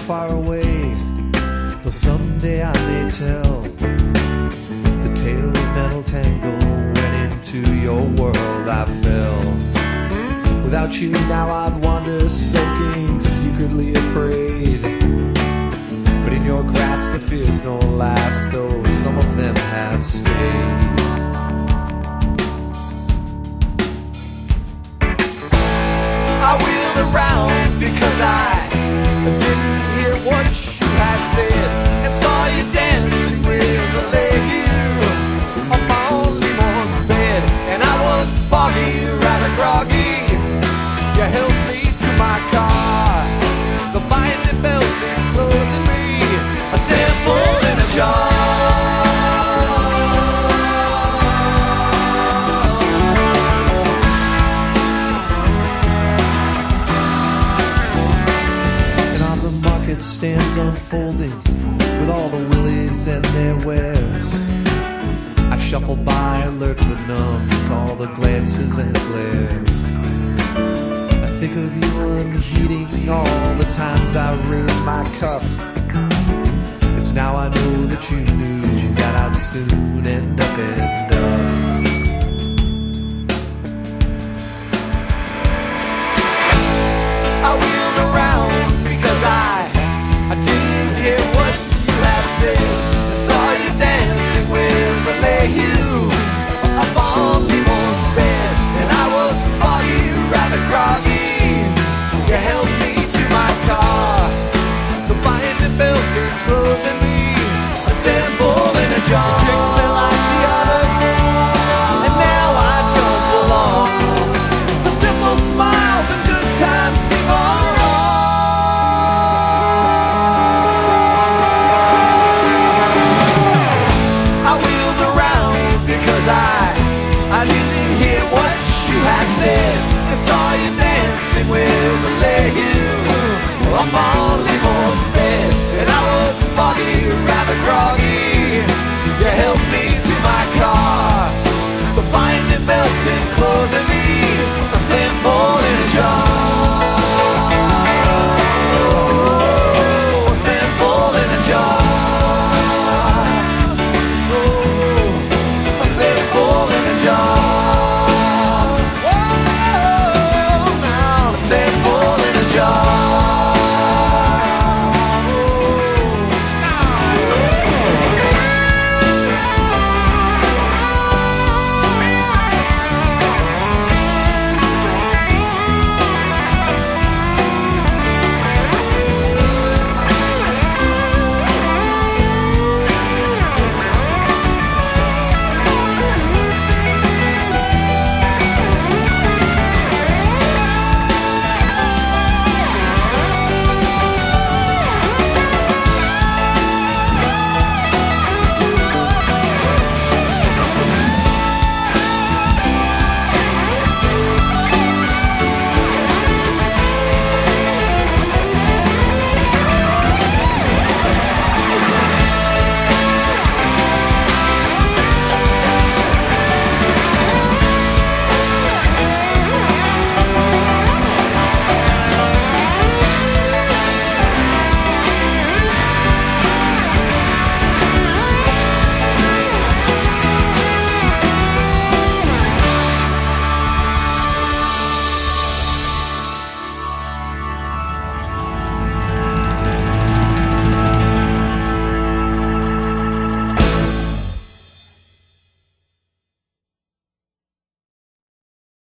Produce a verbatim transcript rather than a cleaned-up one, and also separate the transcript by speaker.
Speaker 1: far away, though someday I may tell the tale of metal tangle. Went into your world, I fell. Without you now I'd wander soaking, secretly afraid. But in your grasp the fears don't last, though some of them have stayed. I wheeled around because I didn't hear what you had said, and saw you dancing with a lady on my only one's bed. And I was foggy, rather groggy. You helped me to my car, the binding belt enclosing me, a sample in a jar. Stands unfolding with all the willies and their wares. I shuffle by, alert but numb to all the glances and the glares. I think of you unheeding all the times I raise my cup. It's now I know that you knew that I'd soon end up, end up. I wheeled around because I I didn't hear what